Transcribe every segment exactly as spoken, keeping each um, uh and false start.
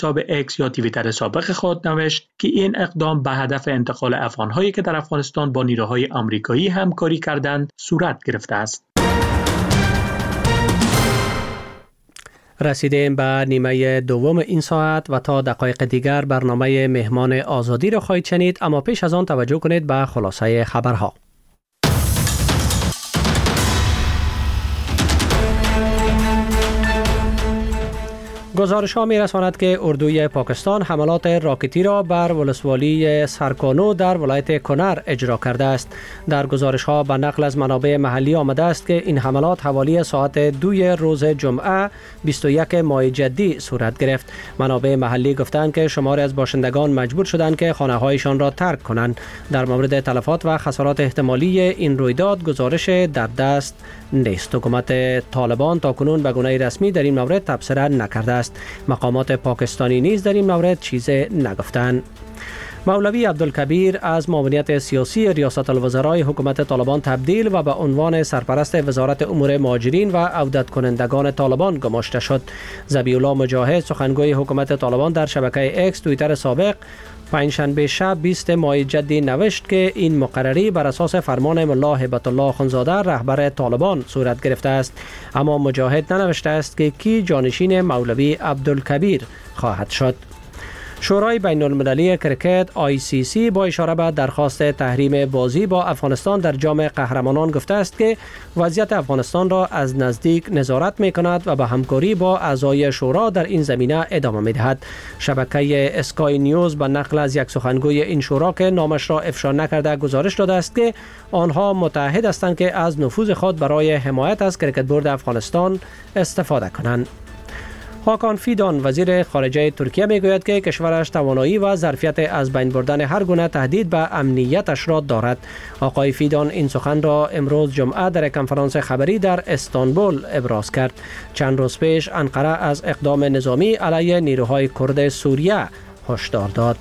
حساب اکس یا توییتر سابق خود نوشت که این اقدام به هدف انتقال افغان‌هایی که در افغانستان با نیروهای آمریکایی همکاری کردند صورت گرفته است. رسیدیم به نیمه دوم این ساعت و تا دقایق دیگر برنامه مهمان آزادی را خواهید شنید، اما پیش از آن توجه کنید به خلاصه خبرها. گزارش ها می رساند که اردوی پاکستان حملات راکتی را بر ولسوالی سرکانو در ولایت کنر اجرا کرده است. در گزارش ها به نقل از منابع محلی آمده است که این حملات حوالی ساعت دوی روز جمعه بیست و یک ماه جدی صورت گرفت. منابع محلی گفتند که شماری از باشندگان مجبور شدند که خانه هایشان را ترک کنند. در مورد تلفات و خسارات احتمالی این رویداد گزارش در دست نیست. حکومت طالبان تاکنون به گونه رسمی در این مورد تبصره نکرده است. مقامات پاکستانی نیز در این مورد چیزی نگفتند. مولوی عبدالکبیر از معاونیت سیاسی ریاست الوزرای حکومت طالبان تبدیل و به عنوان سرپرست وزارت امور مهاجرین و عودت کنندگان طالبان گماشته شد. ذبیح الله مجاهد سخنگوی حکومت طالبان در شبکه اکس توییتر سابق پنجشنبه شب بیست ماه جدی نوشت که این مقرری بر اساس فرمان ملا هیبت الله اخوندزاده رهبر طالبان صورت گرفته است، اما مجاهد ننوشته است که کی جانشین مولوی عبدالکبیر خواهد شد. شورای بین المللی کرکت آی سی سی با اشاره به درخواست تحریم بازی با افغانستان در جام قهرمانان گفته است که وضعیت افغانستان را از نزدیک نظارت می کند و به همکاری با اعضای شورا در این زمینه ادامه می دهد. شبکه اسکای نیوز به نقل از یک سخنگوی این شورا که نامش را افشا نکرده گزارش داده است که آنها متحد هستند که از نفوذ خود برای حمایت از کرکت بورد افغانستان استفاده کنند. هاکان فیدان وزیر خارجه ترکیه میگوید که کشورش توانایی و ظرفیت از بین بردن هر گونه تهدید به امنیتش را دارد. آقای فیدان این سخن را امروز جمعه در کنفرانس خبری در استانبول ابراز کرد. چند روز پیش انقره از اقدام نظامی علیه نیروهای کرد سوریه هشدار داد.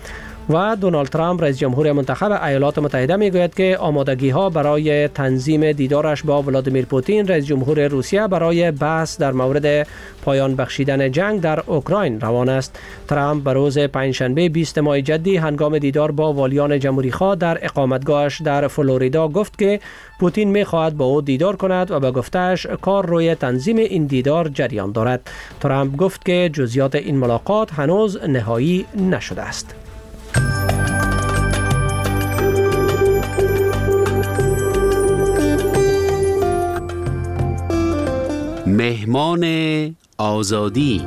و دونالد ترامپ رئیس جمهور منتخب ایالات متحده میگوید که آمادگی ها برای تنظیم دیدارش با ولادیمیر پوتین رئیس جمهور روسیه برای بحث در مورد پایان بخشیدن جنگ در اوکراین روان است. ترامپ به روز پنجشنبه بیست ماه جدی هنگام دیدار با والیان جمهوری خواه در اقامتگاهش در فلوریدا گفت که پوتین میخواهد با او دیدار کند و به گفتهش کار روی تنظیم این دیدار جریان دارد. ترامپ گفت که جزئیات این ملاقات هنوز نهایی نشده است. مهمان آزادی.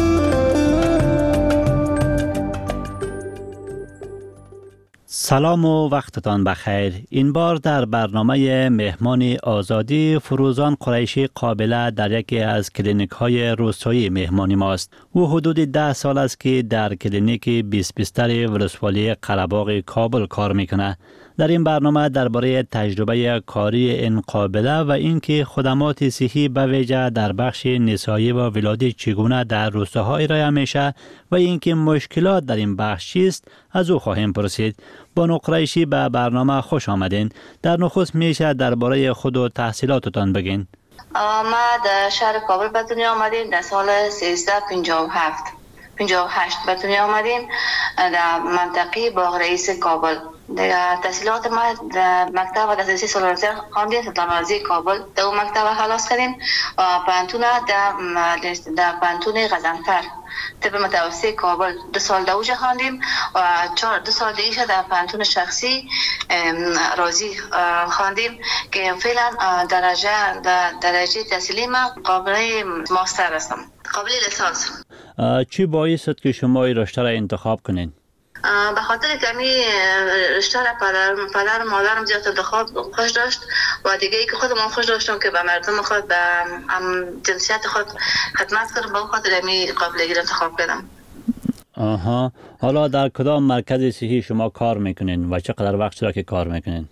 سلام و وقتتان بخیر. این بار در برنامه مهمان آزادی فروزان قریشی قابله در یکی از کلینیک های روستایی مهمانی ماست. او حدود ده سال است که در کلینیک بیست بیستر ولسوالی قره‌باغ کابل کار میکنه. در این برنامه درباره تجربه کاری این قابله و اینکه خدمات صحی به ویژه در بخش نسایی و ولادت چگونه در روستاها ارائه میشه و اینکه مشکلات در این بخش چیست از او خواهیم پرسید. بانو قریشی به برنامه خوش آمدین. در نخست میشه درباره خود و تحصیلاتتان بگین. ما در شهر کابل به دنیا آمدیم در سال سیزده پنجاه و هفت پنجاه و هشت به دنیا آمدیم در منطقه باغ رئیس کابل. در تحصیلات ما در مکتب و دسترسی سالارتی خواندیم. سلطنوازی کابل در اون مکتب خلاص کردیم و پانتون در در پانتون غزنفر طب متوسط کابل دو سال دوجه خواندیم و چهار دو سال دیگه در پانتون شخصی رازی خواندیم که فعلا درجه درجه تحصیلی ما قابل ماستر هستم، قابل لیسانس. چی باعث شد که شما این رشته را انتخاب کنین؟ به خاطر کمی رشته را پدر پدر مادرم زیاد انتخاب خوش داشت و دیگه ای که خودم خوش داشتم که به مردم خود به جنسیت خود خدمت کنم، به خاطر می قابلیت انتخاب کردم. آها، حالا در کدام مرکز صحی شما کار میکنین و چقدر وقت شده که کار میکنین؟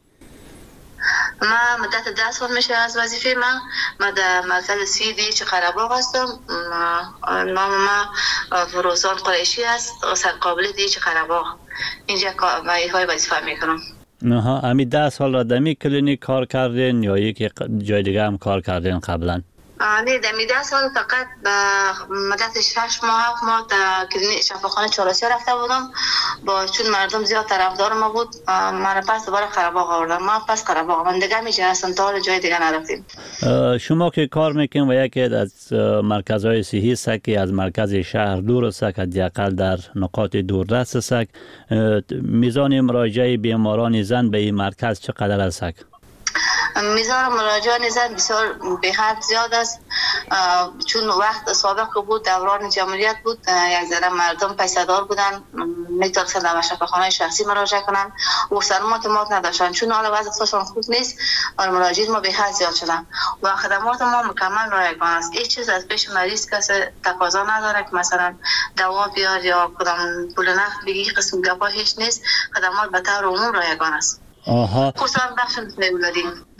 ما مدت ده سال میشه از وظیفه ما ما در مرکز سی دی چه قره‌باغ هستم. نام ما فروزان قریشی است و سرقابل دی چه قره‌باغ اینجا های وظیفه میکنم. نه، امی ده سال را دمی کلینیک کار کردین یا یکی جای دیگه هم کار کردین قبلا؟ نه در ده سال فقط به مدت شش ماه هفت ماه تا کلینیک شفاخانه چالشی رفته بودم. با چون مردم زیاد طرفدار ما بود من پس دوباره قره‌باغ آوردن. ما پس قره‌باغ من دیگه میشه اصلا تا جای دیگه نرفتیم. شما که کار میکنین و یکی از مرکزهای صحی است که از مرکز شهر دور است، حداقل در نقاط دوردست است، میزان مراجعه بیماران زن به این مرکز چقدر است؟ میزان مراجعان زن بسیار به حد زیاد است، چون وقت سابق بود دوران جمهوریت بود یک ذره مردم پیسه‌دار بودن میتونستن در شفاخانه شخصی مراجعه کنن و سلامت ما نداشتن. چون حالا وضع اقتصادشون خوب نیست و مراجعین ما به حد زیاد شدن و خدمات ما مکمل رایگان است. هیچ چیز از پیش مریض کسی تقاضا نداره که مثلا دوا بیار یا کدام پول نقد بگی، قسم گپا هیچ نیست. خدمات به طور عموم رایگان است. آها. خصوصا بخش اولادی.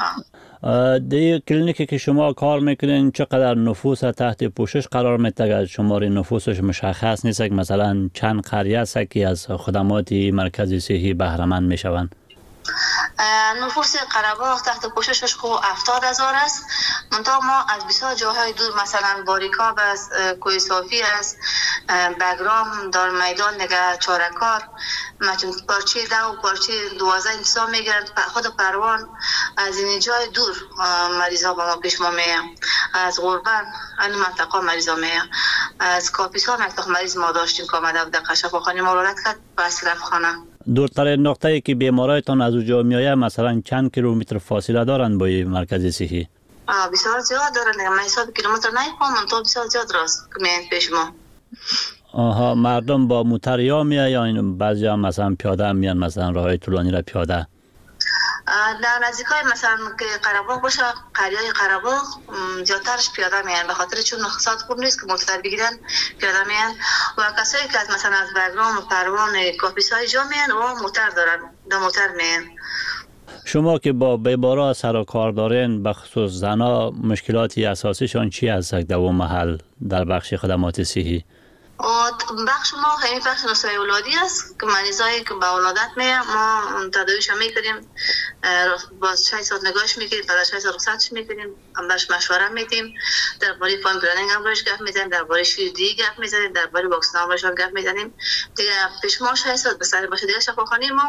در کلینیکی که شما کار میکنین چقدر نفوس تحت پوشش قرار میده؟ شمار نفوسش مشخص نیست که مثلا چند قریه است که از خدمات مرکز صحی بهره مند میشوند؟ نفوس قره‌باغ تحت پوششش خو هفتاد هزار است. منتها ما از بسیار جاهای دور مثلا باریکاب است، کوی صافی است، بگرام، دار میدان نگه چارکار، مثلا پارچه ده و پارچه دوازده انتصاب میگیرن. خود پروان از این جای دور مریضا با ما پیش ما میه. از غربن این منطقه مریضا میه. از کاپیسا مکتاق مریض ما داشتیم که آمده بود در شفاخانه ما رولت کرد بس رفت خانه. دورترین نقطه‌ای که بیمارایتان از اونجا میآید مثلا چند کیلومتر فاصله دارند با مرکز صحی؟ بسیار زیاد دارند. من حساب کیلومتر نمی‌کنم، تو بسیار زیاد راست که میان پیش ما. آها. مردم با موتر یا میآید یا این بعضی هم مثلا پیاده میان، مثلا راههای طولانی را پیاده؟ در نزدیکای مثلا که قره‌باغ باشه، قریه‌های قره‌باغ زیادترش پیاده میان، به خاطر چون اقتصاد خوب نیست که موتور بگیرن پیاده میان. و کسایی که از مثلا از بگرام و پروان کاپیسای جا میان و موتور دارن در موتور میان. شما که با بیمارا سر و کار دارین، به خصوص زنا، مشکلاتی اساسیشان چی هست در اون محل در بخش خدمات صحی؟ بخش ما همین بخش نسای اولادی است که مریضایی که به ولادت میه ما تداویش میکنیم، باز شش ساعت نگاهش میکنیم، بعد از شش ساعت رخصتش میکنیم، هم بهش مشوره میدیم، درباره فایم پلنینگ هم باش گپ میزنیم، درباره شیردهی گپ میزنیم، درباره واکسن هم باش گپ میزنیم. دیگه پیش ما شش ساعت بسر باشه. دیگه شفاخانه ما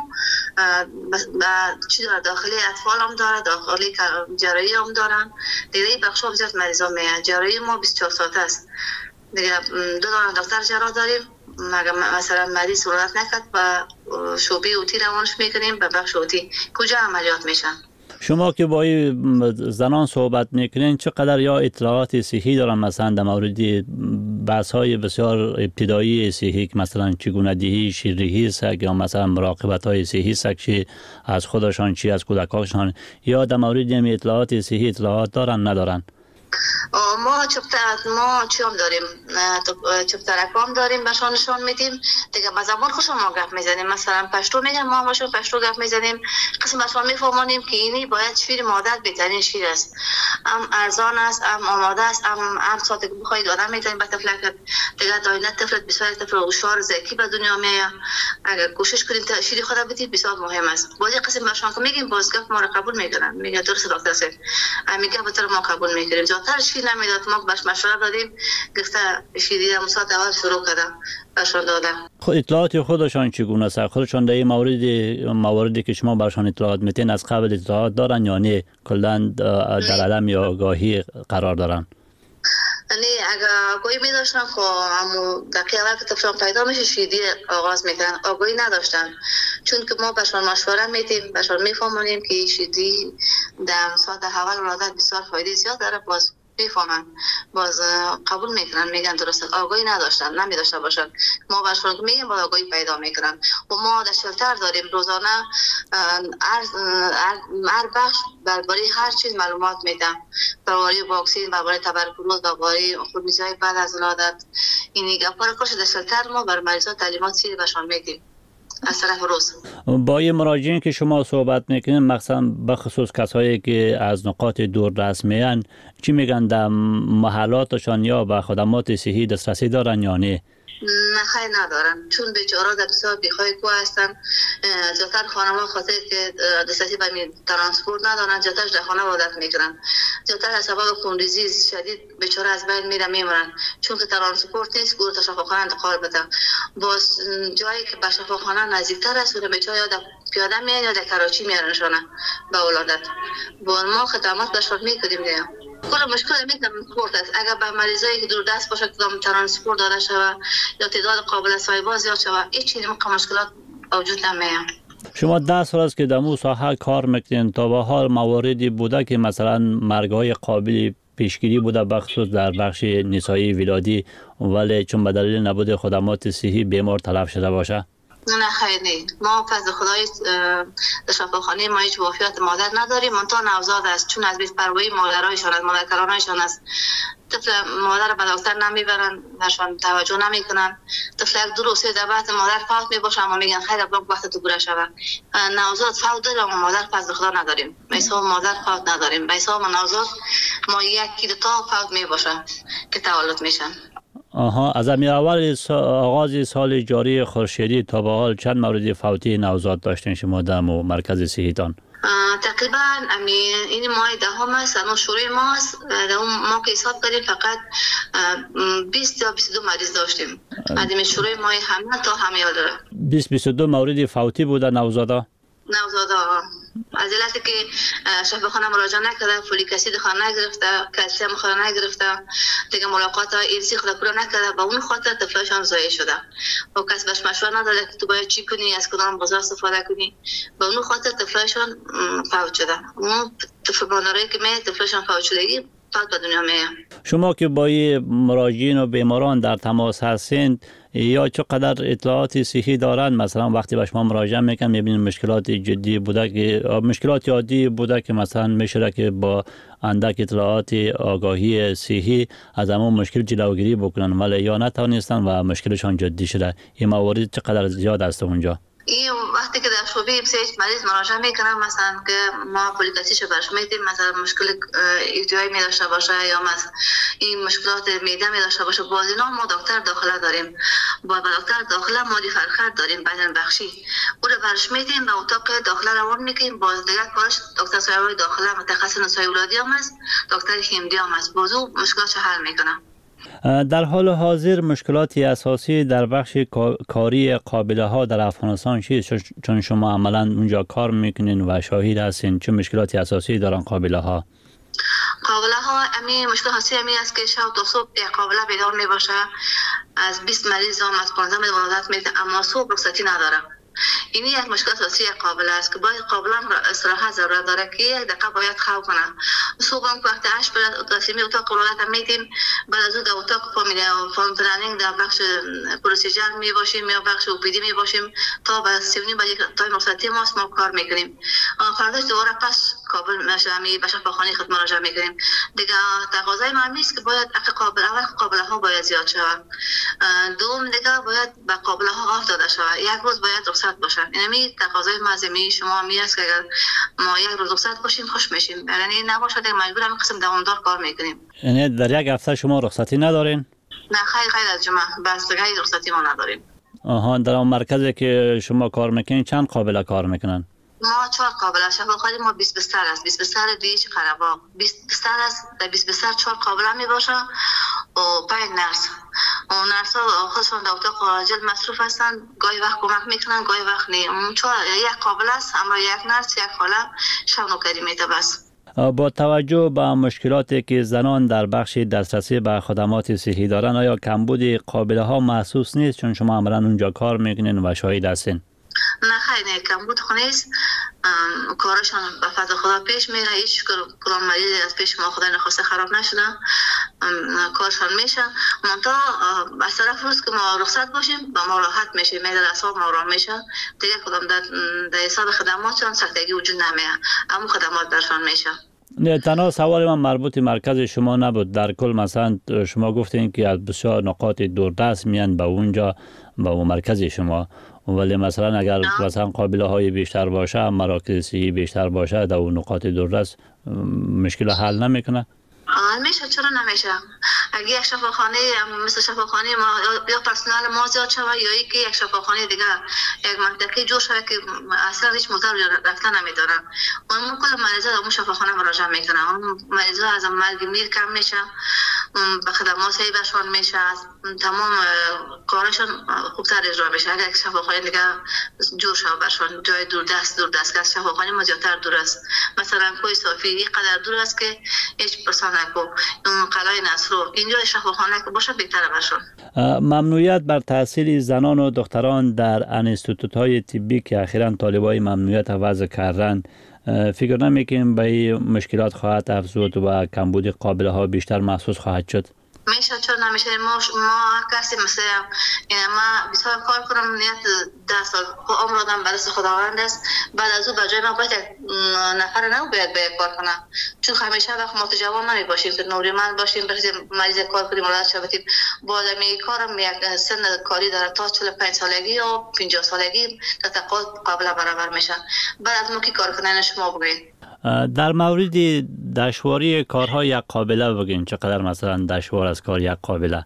چیز داخلی اطفال هم داره، داخلی جراحی هم دارن. دیگه بخش ها بسیار مریضا میه. جراحی ما بیست و چهار ساعت است. دیگه دو دانه دکتر جراح داریم. مگه مثلا مریض ولادت نکرد و شعبه اوتی روانش میکنیم به بخش اوتی کجا عملیات میشن. شما که با زنان صحبت میکنین چقدر یا اطلاعات صحی دارن مثلا در مورد بحث های بسیار ابتدایی صحی که مثلا چگونه دهی شیردهی است یا مثلا مراقبت های صحی است که از خودشان چی از کودکانشان، یا در مورد این اطلاعات صحی اطلاعات دارن ندارن؟ ما چپتر ما چیام داریم، چپترک هم داریم بهشان نشان میدیم. دیگه با زبان خوش ما گپ میزنیم، مثلا پشتو میگن ما باشون پشتو گپ میزنیم. قسم بهشان میفهمونیم که اینی باید شیر مادر بهترین شیر است، هم ارزان است، هم آماده است، هم هم ساعتی که بخواید آدم میتونید به طفلک. دیگه داینه طفلت بسیار طفل هوشیار ذکی به دنیا میاد. اگر کوشش کنید شیر خود بدید بسیار مهم است. بازی قسم بهشان که میگیم باز گپ ما رو قبول میکنن، میگه درست دکتر سه میگه به طور ما قبول میکنیم. زیادتر شیر نمیداد، ما باش مشوره دادیم، گفته شیری هم ساعت اول شروع کردم بهشان دادم. خود اطلاعات خودشان چگونه است؟ خودشان در این مورد مواردی که شما برشان اطلاعات میتین از قبل اطلاعات دارن یا نه کلا در عدم یا آگاهی قرار دارن؟ نه اگر آگاهی می داشتن خب همو دقیقه اول که طفلان پیدا میشه شیری آغاز میکنن. آگاهی نداشتن چون که ما بهشان مشوره میدیم، بهشان میفهمونیم که شیری در ساعت اول ولادت بسیار فایده زیاد داره، باز میفهمن، باز قبول میکنن، میگن درست. آگاهی نداشتن، نمیداشته باشن، ما بهشون میگیم با آگاهی پیدا میکنن. و ما در شلتر داریم روزانه هر بخش درباره هر چیز معلومات میدم، درباره واکسن، درباره تبرکلوز، درباره خونریزی بعد از ولادت. این گپا رو در شلتر ما بر مریضا تعلیمات سیری بهشون میدیم از طرف روز. با این مراجعین که شما صحبت میکنین مخصوصا به خصوص کسایی که از نقاط دوردست میان چی میگن؟ در محلاتشان یا به خدمات صحی دسترسی دارن یا نه؟ نه خیلی ندارن، چون بیچاره در بسیار بیخواه کو هستن. زیادتر خانم‌ها خاطر که دسترسی به ترانسپورت ندارن، زیادتر در خانه عادت میکنن. زیادتر از سبب خونریزی شدید بیچاره از بین میره میمونن، چون که ترانسپورت نیست گور تا شفاخانه انتقال بده. باز جایی که به شفاخانه نزدیکتر است اون بیچاره یا پیاده میان یا در کراچی میارنشونه به ولادت. با ما خدمات بهشون میکنیم دیگه. کل مشکل می ترانسپورت است. اگر به مریضایی که دور دست باشه کدام ترانسپورت داده شوه یا تعداد قابل سایبا زیاد شوه، هیچ چیزی مشکلات وجود نمیاد. شما ده سال است که در مو ساحه کار میکنین، تا به حال مواردی بوده که مثلا مرگ‌های قابل پیشگیری بوده بخصوص در بخش نسایی ولادی، ولی چون به دلیل نبود خدمات صحی بیمار تلف شده باشه؟ نه خیلی، ما فضل خدای در شفاخانه ما هیچ وفیات مادر نداریم، منتها نوزاد است، چون از بی‌پروایی مادرایشان از مادرکرانایشان است. طفل مادر به دکتر نمیبرن، برشان توجه نمیکنن. طفل یک دو روز سه بعد مادر فوت میباشه اما میگن خیر ابراک وقت تو گوره شوه. نوزاد فوت داره اما مادر فضل خدا نداریم. به حساب مادر فوت نداریم، به حساب نوزاد ما یکی دو تا فوت میباشه که تولد میشن. آها، از امی اول آغاز سال جاری خورشیدی تا به حال چند مورد فوتی نوزاد داشتین شما در مرکز صحیتان؟ تقریبا امی این ماه دهم است، اما شروع ماست در اون ما که حساب کردیم فقط بیست یا بیست و دو مریض داشتیم. از شروع ماه حمل تا حمل داره بیست بیست و دو مورد فوتی بوده نوزادا. نوزادا از علتی که شفاخانه مراجعه نکرده، فولیک اسید خود نگرفته، کلسیم خود نگرفته، دیگه ملاقات ایرسی خود پورا نکرده، با اون خاطر طفلشان ضایع شده. با کس بهش مشوره نداده که تو باید چی کنی، از کدام غذا استفاده کنی، با اون خاطر طفلشان فوت شده. اون طفل مادرایی که می طفلشان فوت شدگی فوت به دنیا می. شما که با مراجعین و بیماران در تماس هستین یا چقدر اطلاعات صحی دارن؟ مثلا وقتی به شما مراجعه میکنن میبینید مشکلات جدی بوده که مشکلات عادی بوده که مثلا میشه که با اندک اطلاعات آگاهی صحی از همون مشکل جلوگیری بکنن، ولی یا نتونستن و مشکلشان جدی شده. این موارد چقدر زیاد است اونجا؟ این وقتی که در شعبه بسیج مریض مراجعه میکنن، مثلا که ما فولیک اسیدشو برش میدیم، مثلا مشکل ایجایی می داشته باشه یا مثلا این مشکلات معده می داشته باشه، باز اینا ما دکتر داخله داریم، با دکتر داخله ما دی فرخر داریم بدن بخشی، او رو برش میدیم به اتاق داخله روان میکنیم. باز دیگه کارش دکتر سایبای داخله متخصص نسای ولادی هم است، دکتر هندی هم است، بازو مشکلاتش حل میکنه. در حال حاضر مشکلاتی اساسی در بخش کاری قابله ها در افغانستان چیست؟ چون شما عملا اونجا کار میکنین و شاهد هستین، چه مشکلاتی اساسی دارن قابله ها؟ قابله ها امی مشکل خاصی امی است که شب تا صبح یک قابله بیدار می باشه، از بیست مریض هم از پانزده مریض ولادت میده اما صبح رخصتی نداره. این یک مشکل اساسی قابله است که باید قابله استراحت ضرورت داره که یک دقیقه باید خواب کنه. صبح هم وقت هشت برای تصمیم اتاق ولادت میدیم، بعد از اون در اتاق فامیلی فامیل پلنینگ در بخش پروسیجر می باشیم یا بخش اوپیدی می باشیم تا به سی و نیم بجه تایم رخصتی ماست ما کار میکنیم. فرداش دوباره پس کابل مشامی به شفاخانه خود مراجعه میکنیم. دیگه تقاضای ما نیست که باید قابل اول قابله ها باید زیاد شود، دوم دیگه باید به قابله ها آف داده شود، یک روز باید رخصت باشن. یعنی تقاضای مازمی شما می است که اگر ما یک روز رخصت باشیم خوش میشیم، یعنی نباشه دیگه مجبور هم قسم دوامدار کار میکنیم. یعنی در یک هفته شما رخصتی ندارین؟ نه خیلی خیلی از جمعه بس دیگه رخصتی ما نداریم. آها، در اون مرکزی که شما کار میکنین چند قابله کار میکنن؟ ما چهار قابله شفاخانه ما بیست بستر است، بیست بستر دیش قرباق، بیست بستر است، در بیست بستر چهار قابله می باشه و پنج نرس. و نرس ها خودشون در اتاق جلد مصروف هستن، گاهی وقت کمک میکنن گاهی وقت نیم. چهار یک قابله است اما یک نرس یک خاله شب نوکری میده بس. با توجه به مشکلاتی که زنان در بخش دسترسی به خدمات صحی دارن، آیا کمبود قابله ها محسوس نیست چون شما عملا اونجا کار میکنین و شاهد هستین؟ نه خیلی کمبود خونیست، کارشان به فضل خدا پیش میره، هیچ کلان مریض از پیش ما خدای نخواسته خراب نشده، کارشان میشه. منتها از طرف روز که ما رخصت باشیم با ما راحت میشه، میدل اصاب ما آرام میشه، دیگه کدام در حساب خدماتشان سختگی وجود نمیه، اما خدمات درشان میشه. نه تنها سوال من مربوط مرکز شما نبود، در کل مثلا شما گفتین که از بسیار نقاط دوردست میان به اونجا به اون مرکز شما، ولی مثلا اگر مثلا قابله های بیشتر باشه، مراکز صحی بیشتر باشه، در اون نقاط دوردست مشکل حل نمیکنه؟ میشه، چرا نمیشه؟ اگه یک شفاخانه مثل شفاخانه ما یا پرسنل ما زیاد شود یا اینکه یک شفاخانه دیگه یک منطقه جور شود که اصلا هیچ موتور رفتن نمیدارن، اون کل مریضا اون شفاخانه مراجعه میکنن. اون مریضا از مرگ میر کم میشه، به خدمات صحیحشون میشه، تمام کارشون خوبتر اجرا میشه. اگر یک شفاخانه دیگه جور شود برشون جای دور دست دور دست که از شفاخانه ما زیادتر دور است. مثلا کوی صافی اینقدر دور است که هیچ پرسان نکو، اون قلعه نصرو اینجا شفاخانه که باشه بهتره برشون. ممنوعیت بر تحصیل زنان و دختران در انستیتوت‌های طبی که اخیراً طالبای ممنوعیت وضع کردند، فکر نمی‌کنیم به این مشکلات خواهد افزود و کمبود قابله ها بیشتر محسوس خواهد شد؟ میشه چون نمیشه. ما ما کسی مثل ما بسیار کار کنم نیت ده سال عمر آدم به دست خداوند است، بعد از او به جای ما باید نفر نو باید باید کار کنم، چون همیشه وقت ما تو جوان نمی باشیم که نوریمند باشیم برسیم مریض کار کنیم ملاحظه شویم. با آدمی کارم یک سن کاری داره تا چهل و پنج سالگی یا پنجاه سالگی تا تقاضا قابل برابر میشه. بعد از ما کی کار کنن شما بگید. در مورد دشواری کارهای یک قابله بگین، چقدر مثلا دشوار از کار یک قابله؟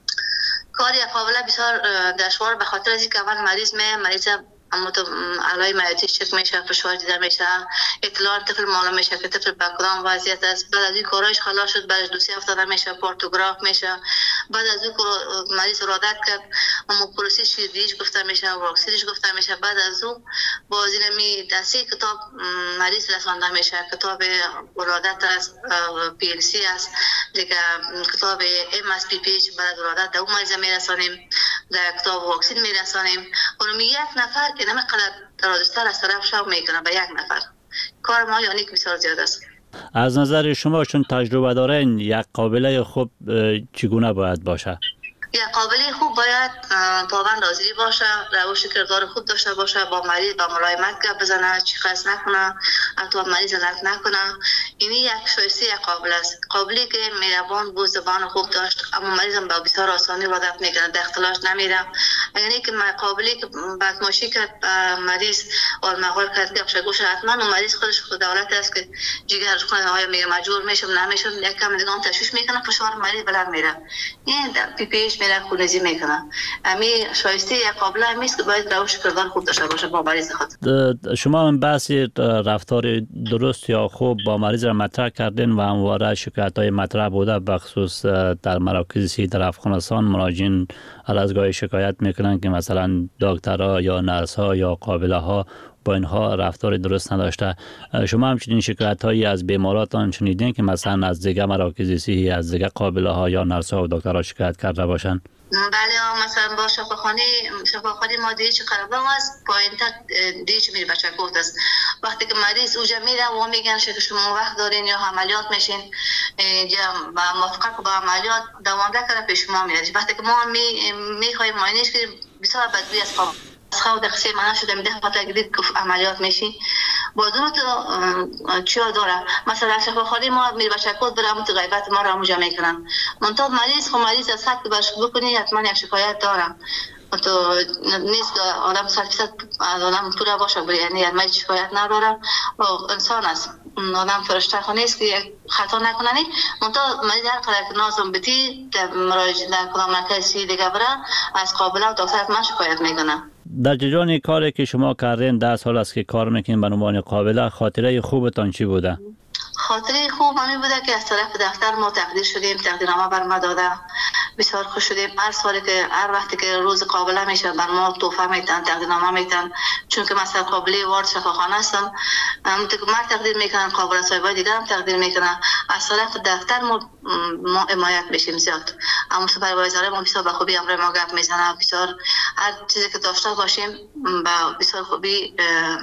کار یک قابله بسیار دشوار به خاطر از اینکه اول مریض می مریض اما تو علای معدی چک میشه، فشار دیده میشه، اطلاع طفل معلوم میشه که طفل به کدام وضعیت است. بعد از این کارایش خلاص شد، بعد دو سه هفته داده میشه، پارتوگراف میشه. بعد از اون مریض را عادت کرد، اما پروسه شیردیش گفته میشه، واکسینش گفته میشه. بعد از اون با زیرمی دستی کتاب مریض رسانده میشه، کتاب ولادت است، پی ال سی است دیگه، کتاب ام اس پی پیچ بعد ولادت دو مریض میرسانیم، کتاب واکسین میرسانیم. اون یک نفر که نمیقدر درازتر از طرف شو میکنه به یک نفر. کار ما یعنی که بسیار زیاد است. از نظر شما چون تجربه دارین یک قابله خوب چگونه باید باشه؟ یک قابله خوب باید پابند حاضری باشه، روش کردار خوب داشته باشه، با مریض با ملایمت گپ بزنه، چیخاس نکنه، حتی مریض لط نکنه. این یک شایسته یک قابله است. قابلی که مهربان بود، زبان خوب داشت، اما مریض هم با بسیار آسانی عادت میکنه، در اختلاش نمیره. اگر اینکه قابلی که بدماشی کرد مریض اور مغول کرد گپ شگوش، حتما اون مریض خودش خود دولت است که جگر خونه های میگه مجبور میشم نمیشم، یک کم دیگه تشویش میکنه، فشار مریض بلند میره، این پی پیش میره خونریزی میکنه. امی شایسته یک قابله همیست که باید روش کردار خوب داشته باشه با مریض خود. شما هم بحث رفتار درست یا خوب با مریض را مطرح کردین و همواره شکایت های مطرح بوده، بخصوص در مراکز صحی در افغانستان مراجعین هر از گاهی شکایت میکنن که مثلا دکترها یا نرس ها یا قابله ها با اینها رفتار درست نداشته. شما همچنین شکایت هایی از بیماراتان شنیدین که مثلا از دیگه مراکز صحی، از دیگه قابله ها یا نرس ها و دکترها شکایت کرده باشن؟ بله، مثلا با شفاخانه شفاخانه ما دیگه چه قربان است، پایین تا دیگه چه میره بچه کوت است. وقتی که مریض اوجا میره و میگن که شما وقت دارین یا عملیات میشین، با موافقت با عملیات دوامده کرده پیش ما میاد. وقتی که ما می میخوایم معاینش کنیم بسیار بدبوی از خواب خود دقیقه من شده میده خاطر گرید که عملیات میشی بازم تو چیا داره. مثلا شفاخانه ما میره بچه کوت برام تو غیبت ما را مجا میکنن. منتها مریض خو مریض از حد که برش بکنی حتما یک شکایت دارم. تو نیست آدم صد فیصد آدم پورا باشه بری، یعنی من شکایت ندارم و انسان است، آدم فرشته خو نیست که خطا نکننی. منتها مریض هر قدر که نازم بتی مراجعه در کدام مرکز دیگه بره از قابله و دکتر من شکایت میکنه. در جریان کاری که شما کردین ده سال است که کار میکنین به عنوان قابله، خاطره خوبتان چی بوده؟ خاطره خوب همین بوده که از طرف دفتر ما تقدیر شدیم، تقدیرنامه بر ما داده، بسیار خوش شدیم. هر سالی که هر وقتی که روز قابله میشه بر ما تحفه میتن، تقدیرنامه میتن، چون که مثلا قابله وارد شفاخانه هستم، من تقدیر میکنم، قابله صاحبای دیگه هم تقدیر میکنن. از طرف دفتر ما ما حمایت بشیم زیاد. اما سوپروایزر ما بسیار به خوبی امر ما گپ میزنه، بسیار هر چیزی که داشته باشیم با بسیار خوبی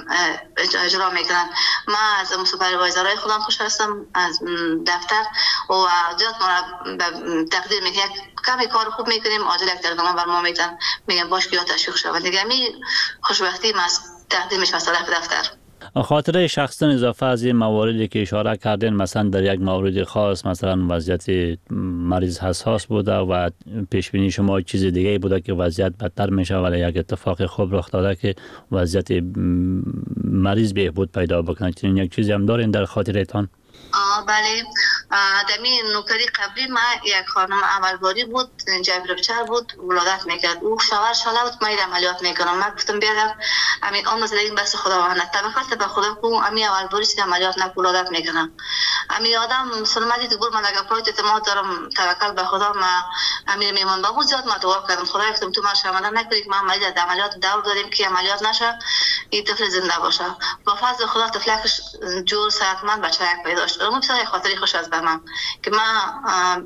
اجرا میکنن. من از سوپروایزرای خودم خوش هستم، از دفتر و زیاد ما تقدیر میکنم. کمی کار خوب میکنیم، عاجل یک تقدیرنامه بر ما میتن، میگن باش بیا تشویق شو. دیگه می خوشبختی ما از تقدیم میشه از طرف دفتر. خاطره شخصا اضافه از این مواردی که اشاره کردین، مثلا در یک مورد خاص مثلا وضعیت مریض حساس بوده و پیش بینی شما چیز دیگه بوده که وضعیت بدتر میشه، ولی یک اتفاق خوب رخ داده که وضعیت مریض بهبود پیدا بکنه، چنین یک چیزی هم دارین در خاطرتان؟ بله دمی نوکری قبلی ما یک خانم اولباری بود جبر بچر بود ولادت میکرد او شوهر شاله بود ما عملیات میکنم من گفتم بیادم امین اون زندگی بس خداوند توکل به خدا کو امی اولباری چه عملیات نک ولادت میکنم امی آدم مسلمانی تو گور من اگه پروت اعتماد دارم توکل به خدا ما امیر میمون بابو زیاد ما دعا کردم خدا گفتم تو ما شامل نکنید ما عملیات عملیات دور داریم که عملیات نشه این طفل زنده باشه با فضل خدا طفلکش جور صحتمند بچه یک پیدا شد اون بسیار خاطری خوش از به من که من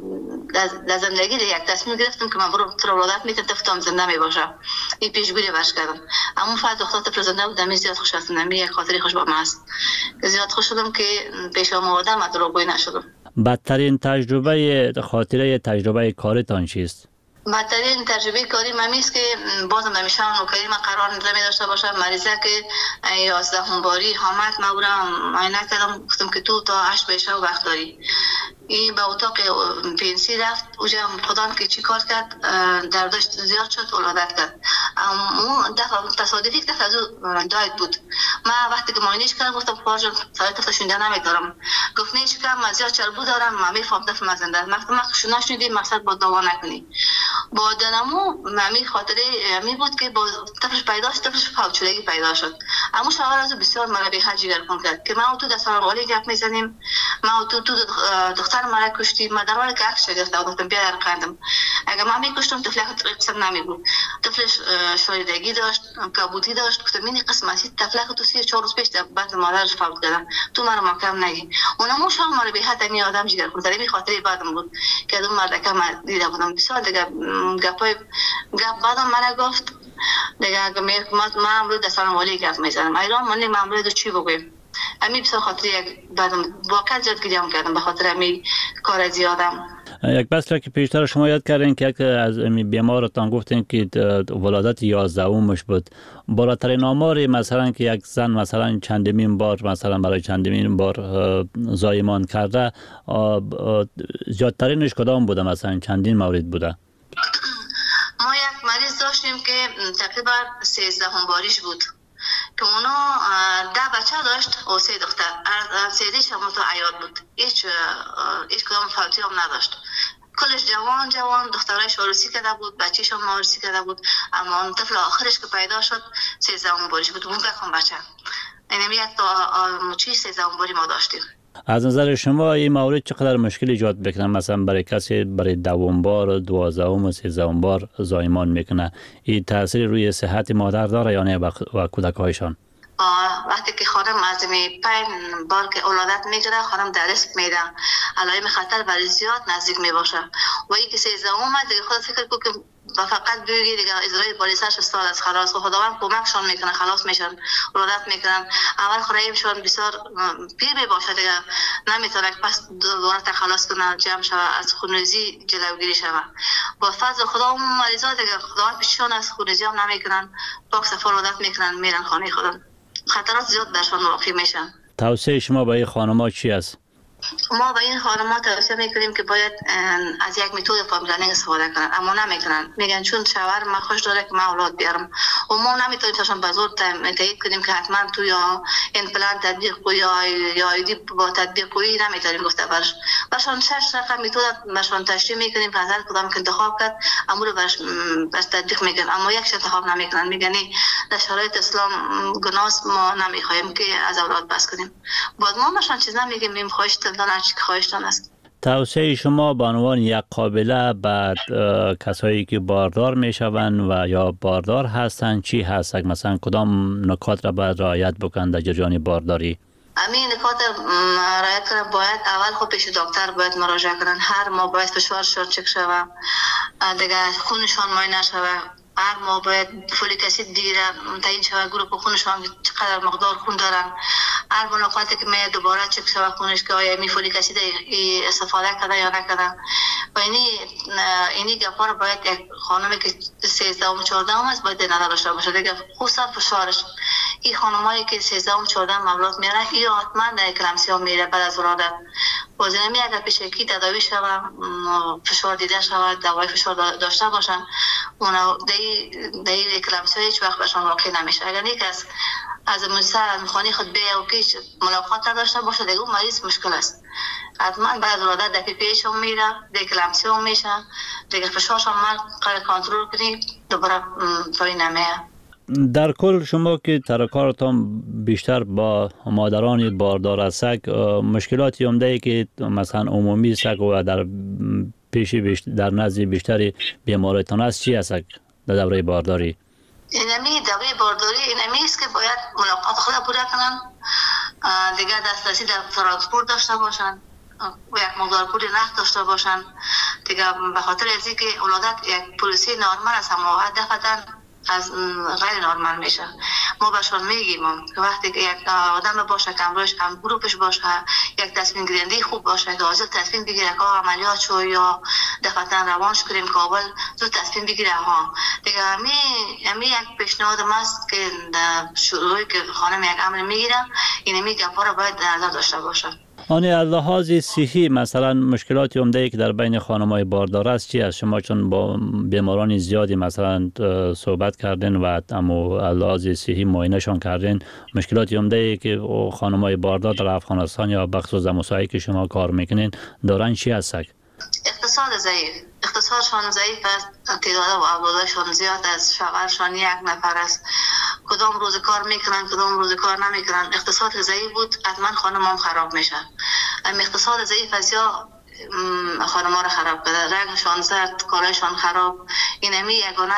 در زندگی یک تصمیم گرفتم که من برو ولادت میتونم طفلم زنده می باشه این پیشگویی باش کردم اما فضل خدا طفل زنده بود دمی زیاد خوش هستم یک خاطری خوش با من است زیاد خوش شدم که پیش آمدم و دروغگویی نشدم. بدترین تجربه خاطره تجربه کارتان چیست؟ بدترین تجربه کاری ممیست که بازم نمیشه نوکری من قرار نمی داشته باشم مریضه که یازده باری حامد ما برم معاینه کردم گفتم که تو تا هشت بشه و وقت داری این به اتاق پینسی رفت اوجا خدا که چی کار کرد دردش زیاد شد ولادت کرد اون دفعه تصادفی که دفعه از داید بود من وقتی که معاینش کردم گفتم خواهر جان سایت طفل شونده نمیدارم گفت نیش که من زیاد چربو دارم من میفهم طفل مزنده وقتی من شونه شدی مقصد با دوا نکنی با دنمو ممی خاطره می بود که با طفلش پیدا شد طفلش فوتشدگی پیدا شد اما شوهر از بسیار مرا به حج جگر کرد که ما تو دستان والی گپ میزنیم ما تو تو دختر مرا کشتی ما در حالی که عکس گرفته بودم بیا قندم اگه من میکشتم طفل قسم نمیگو طفلش شویدگی داشت کبوتی داشت گفتم این قسم است طفل تو سی چهار روز پیش بعد مادرش فوت کردن تو مرا مکم نگی اونمو شام مرا به حد می آدم جگر کرد می خاطره بعدم بود که اون مرد که من دیده بودم بسیار دیگه گپای گپ بعدم مرا گفت دیگه اگه می ما امروز دستان والی گپ میزنم ایران من ما امروز چی بگویم امی بسیار خاطری بعدم واقعا زیاد گریه کردم به خاطر امی کار زیادم. یک بس که پیشتر شما یاد کردین که یک از بیمارتان گفتین که ولادت یازدهمش بود بالاترین آماری مثلا که یک زن مثلا چندمین بار مثلا برای چندمین بار زایمان کرده زیادترینش کدام بوده مثلا چندین مورد بوده؟ ما یک مریض داشتیم که تقریبا سیزده باریش بود که اونا ده بچه داشت و سه دختر سیدیش هم تو عیاد بود هیچ هیچ کدام فوتی هم نداشت کلش جوان جوان دخترش عروسی کرده بود بچهش هم عروسی کرده بود اما اون طفل آخرش که پیدا شد سیزده باریش بود اون بکن بچه اینمی یک تا مچی سیزده باری ما داشتیم. از نظر شما این مورد چقدر مشکل ایجاد بکنه مثلا برای کسی برای دوم بار دوازدهم و سیزدهم بار زایمان میکنه این تاثیر روی صحت مادر داره یا نه و کودک‌هایشان؟ وقتی که خانم از می پنج بار که ولادت میگیره خانم در ریسک میره علائم خطر برای زیاد نزدیک میباشه و این که سیزدهم دیگه خود فکر کو که و فقط بگی دیگه اجرای پالیسش استاد از خلاص و خداوند کمکشون میکنه خلاص میشن ولادت میکنن اول خورایمشون بسیار پیر میباشه دیگه نمیتونه پس دوباره تخلص کنه جمع شوه از خونریزی جلوگیری شوه با فضل خدا اون مریضا دیگه خداوند پیششون از خونریزی هم نمیکنن پاک صفا ولادت میکنن میرن خانه خودم خطرات زیاد برشان واقع میشن. توصیه شما به این خانم‌ها چی است؟ ما به این خانم‌ها توصیه میکنیم که باید از یک متد فامیل پلنینگ استفاده کنن اما نمیکنن میگن چون شوهر ما خوش داره که ما اولاد بیارم و ما نمیتونیم تاشون به زور تایید کنیم که حتما تو یا این پلان تطبیق کنی یا یا ایدی با تطبیق کنی نمیتونیم گفته برش برشان شش رقم متد برشان تشریح میکنیم که هر کدام که انتخاب کرد امور برش برش تطبیق میکنن اما یک انتخاب نمیکنن میگن در شرایط اسلام گناست ما نمیخوایم که از اولاد بس کنیم بعد ما برشان چیز نمیگیم میم خواهش خواهشتان است. توصیه شما به عنوان یک قابله بعد کسایی که باردار میشوند و یا باردار هستند چی هست؟ مثلا کدام نکات را باید رعایت بکنند در جریان بارداری؟ همین نکات رعایت کنند باید اول خود پیش دکتر باید مراجعه کنند هر ماه باید فشارشان چک شوه دیگه خونشان معاینه شوه هر ماه باید فولیک اسید دیگه تعیین شوه گروپ خونشان چقدر مقدار خون دارن هر ملاقاتی که می دوباره چک شوه خونش که آیا می فولیک اسید استفاده کرده یا نکرده و اینی اینی گپا رو باید یک خانمی که سیزده و چهارده هم است باید نظر داشته باشه دیگه خصوصا فشارش این خانمایی که سیزده و چهارده مولود میره این حتما در اکلمسیا میره بعد از ولادت بازنمی اگر پیش کی تداوی شوه فشار دیده شوه دوای فشار داشته باشن اونا دی دی اکلمسیا هیچ وقت بهشون واقع نمیشه اگر یک از از مستر میخوانی خود بیا و کیش ملاقات نداشته باشه دیگه اون مریض مشکل است. حتما بعد ولادت در پی پیش هم میره، دیکلمسی هم میشه، دیگه فشارش هم من کنترل کنی دوباره پایین نمیه. در کل شما که ترکارتان بیشتر با مادران باردار از سگ، مشکلاتی عمده ای که مثلا عمومی سگ و در پیش بیشتر در نزد بیشتری بیماریتان است چی است در دوره بارداری؟ اینمی دوره بارداری اینمی است که باید ملاقات خود پوره کنن، دیگه دسترسی در ترانسپورت داشته باشن و یک مقدار پول نقد داشته باشن دیگه، به خاطر از اینکه ولادت یک پروسه نرمال است اما دفعتاً از غیر نرمال میشه. ما بهشون میگیم که وقتی که یک آدم باشه که امروز هم گروپش باشه، یک تصمیم گیرنده خوب باشه که حاضر تصمیم بگیره که عملیات شو یا دفعتاً روانش کنیم کابل زود تصمیم بگیره ها دیگه. همی همی یک پیشنهاد است که شروعی که خانم یک امر میگیره این می گپا رو باید در نظر داشته باشه. آنی از لحاظ صحی مثلا مشکلات عمده ای که در بین خانم‌های باردار است چی است؟ شما چون با بیماران زیادی مثلا صحبت کردین و اما از لحاظ صحی معاینه‌شان کردین، مشکلات عمده ای که خانم‌های باردار در افغانستان یا بخصوص مساعی که شما کار میکنین دارن چی است؟ اقتصاد ضعیف، اقتصادشان ضعیف است، تعداد و اولادشان زیاد است، شغلشان یک نفر است، کدام روز کار میکنن کدام روز کار نمیکنن. اقتصاد ضعیف بود حتما خانمام خراب میشه. ام اقتصاد ضعیف از یا خانم‌ها رو خراب کرده، رنگشان زرد، کارایشان خراب. این همی یگانه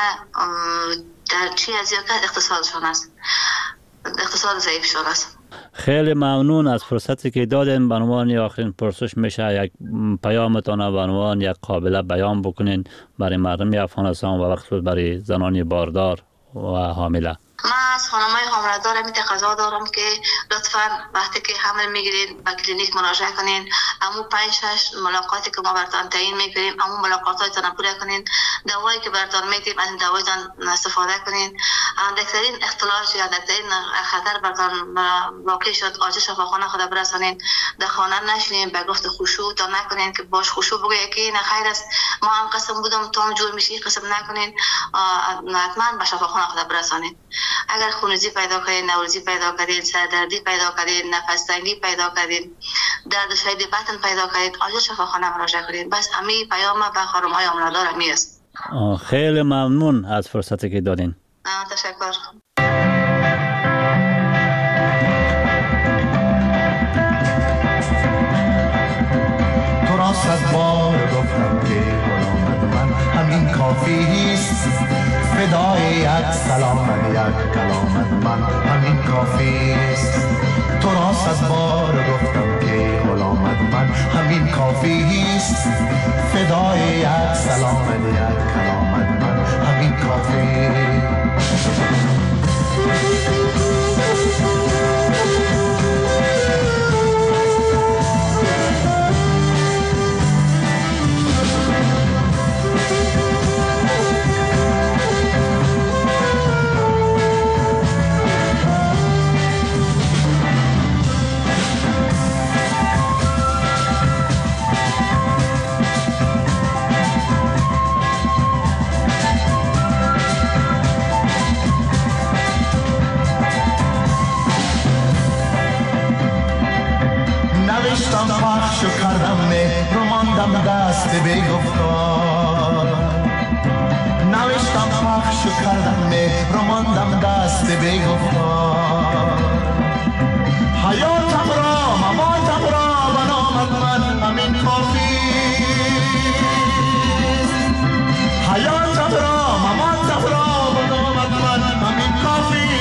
در چی از یا که اقتصادشان است، اقتصاد ضعیف شده است. خیلی ممنون از فرصتی که دادین. به عنوان آخرین پرسش میشه یک پیامتان به عنوان یک قابل بیان بکنین برای مردم افغانستان و بخصوص برای زنان باردار و حامله. من از خانم‌های حامله‌دار می تقاضا دارم که لطفاً وقتی که حمل میگیرید به کلینیک مراجعه کنین، امو پنج شش ملاقاتی که ما براتون تعیین میکنیم امو ملاقاتاتون پوره کنین، دوایی که براتون میدیم از این دوایتون استفاده کنین. اندکترین اختلاج یا اندکترین خطر براتون واقع شد آجه شفاخانه خود برسانین، در خانه نشینین، به گفت خشوع تا نکنین که باش خشوع بگه که نه خیر است ما هم قسم بودم تو هم جور میشی، قسم نکنین، حتما به شفاخانه خود برسانین. اگر خونریزی پیدا کردین، نوروزی پیدا کردین، سردردی پیدا کردین، نفس تنگی پیدا کردین، درد شدید بطن پیدا کردین، آجا شفاخانه مراجعه کنین. بس امی پیام به خانم‌های حامله‌دار امی است. خیلی ممنون از فرصتی که دادین. تشکر. تو راست از بار گفتم که غلامت من همین کافی است، فدای یک سلام یک کلامت من همین کافی است. تو راست از بار گفتم که غلامت من همین کافی است، فدای یک سلام یک کلامت من همین کافی. نوشتم پخش و کردم مهر و ماندم دست بگفتار، نوشتم پخش و کردم مهر و ماندم دست بگفتار. حیاتم را مماتم را و نامت من همین کافی، حیاتم را مماتم را و نامت من همین کافی.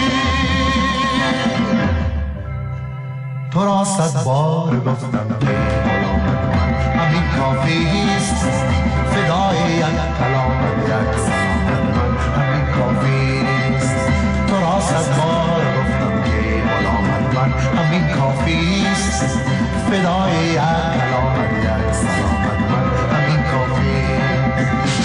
تو راست از بار گفتم که غلامت من همین کافی است، فدای یک کلامت یک سلامت من همین کافی است. تو راست از بار گفتم که غلامت من همین کافی است، فدای یک کلامت یک سلامت من همین کافی است.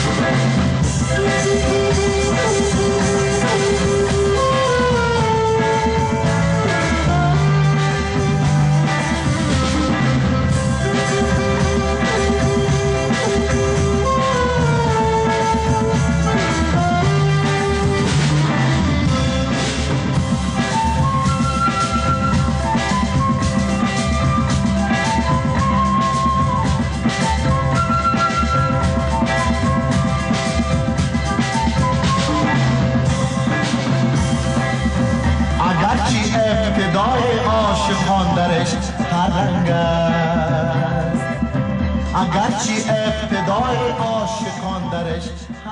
رنگ است، اگرچه ابتدای عاشقان درش